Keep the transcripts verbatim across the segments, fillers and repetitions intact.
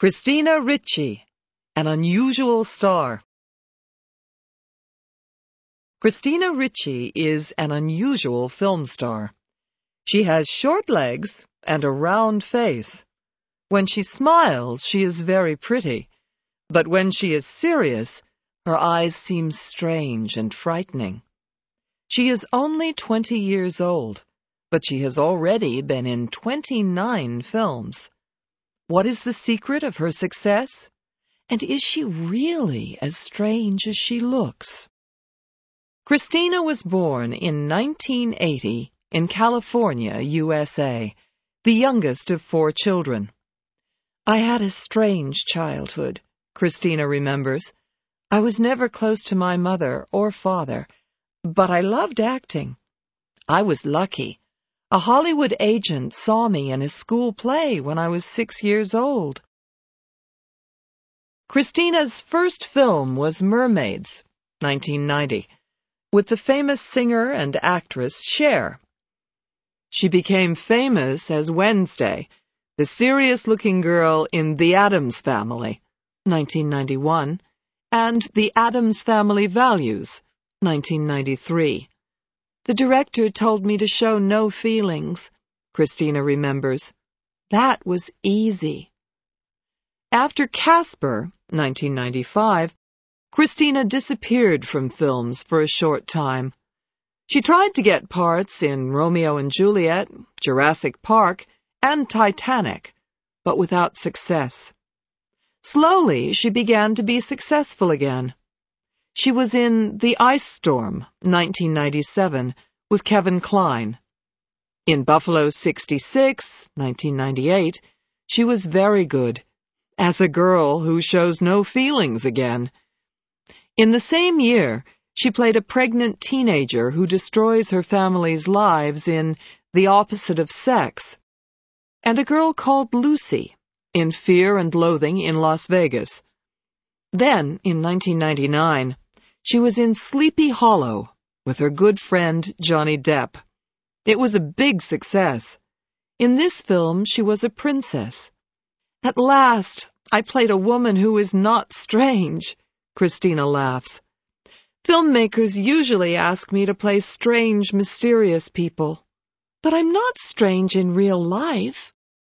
Christina Ricci, an unusual star. Christina Ricci is an unusual film star. She has short legs and a round face. When she smiles, she is very pretty, but when she is serious, her eyes seem strange and frightening. She is only twenty years old, but she has already been in twenty-nine films. What is the secret of her success? And is she really as strange as she looks? Christina was born in nineteen eighty in California, U S A, the youngest of four children. I had a strange childhood, Christina remembers. I was never close to my mother or father, but I loved acting. I was lucky. A Hollywood agent saw me in a school play when I was six years old. Christina's first film was Mermaids, nineteen ninety, with the famous singer and actress Cher. She became famous as Wednesday, the serious-looking girl in The Addams Family, nineteen ninety-one, and The Addams Family Values, nineteen ninety-three. The director told me to show no feelings, Christina remembers. That was easy. After Casper, nineteen ninety-five, Christina disappeared from films for a short time. She tried to get parts in Romeo and Juliet, Jurassic Park, and Titanic, but without success. Slowly, she began to be successful again. She was in The Ice Storm, nineteen ninety-seven, with Kevin Kline. In Buffalo sixty-six, nineteen ninety-eight, she was very good, as a girl who shows no feelings again. In the same year, she played a pregnant teenager who destroys her family's lives in The Opposite of Sex, and a girl called Lucy in Fear and Loathing in Las Vegas. Then, in nineteen ninety-nine, she was in Sleepy Hollow with her good friend Johnny Depp. It was a big success. In this film, she was a princess. At last, I played a woman who is not strange, Christina laughs. Filmmakers usually ask me to play strange, mysterious people, but I'm not strange in real life.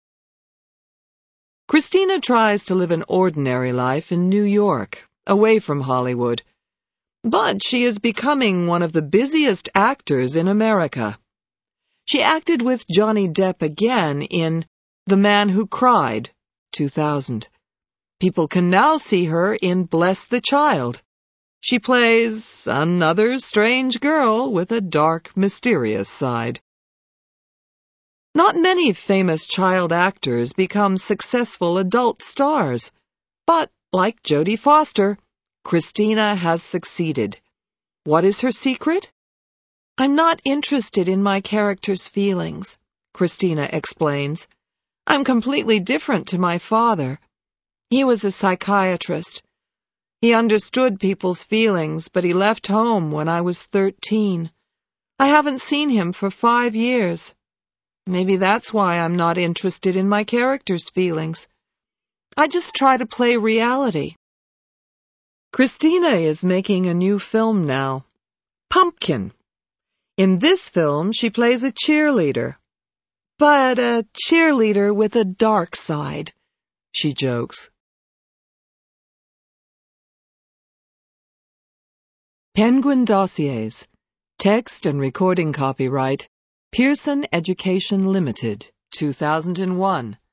Christina tries to live an ordinary life in New York, away from Hollywood. But she is becoming one of the busiest actors in America. She acted with Johnny Depp again in The Man Who Cried, two thousand. People can now see her in Bless the Child. She plays another strange girl with a dark, mysterious side. Not many famous child actors become successful adult stars, but like Jodie Foster, Christina has succeeded. What is her secret? I'm not interested in my character's feelings, Christina explains. I'm completely different to my father. He was a psychiatrist. He understood people's feelings, but he left home when I was thirteen. I haven't seen him for five years. Maybe that's why I'm not interested in my character's feelings. I just try to play reality. Christina is making a new film now, Pumpkin. In this film, she plays a cheerleader, but a cheerleader with a dark side, she jokes. Penguin Dossiers. Text and recording copyright, Pearson Education Limited, two thousand one.